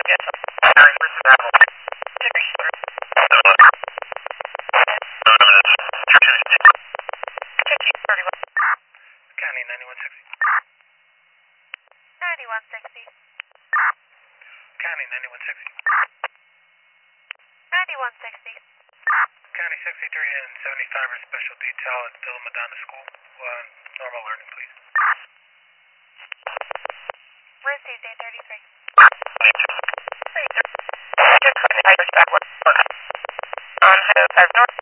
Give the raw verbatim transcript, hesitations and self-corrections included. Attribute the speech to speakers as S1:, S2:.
S1: County ninety-one sixty.
S2: ninety-one sixty.
S1: County ninety-one sixty.
S2: ninety-one sixty.
S1: County sixty-three and seventy-five are special detail at Villa Madonna School. Uh, normal learning, please.
S2: Where's C J thirty-three?
S3: On Highway five North.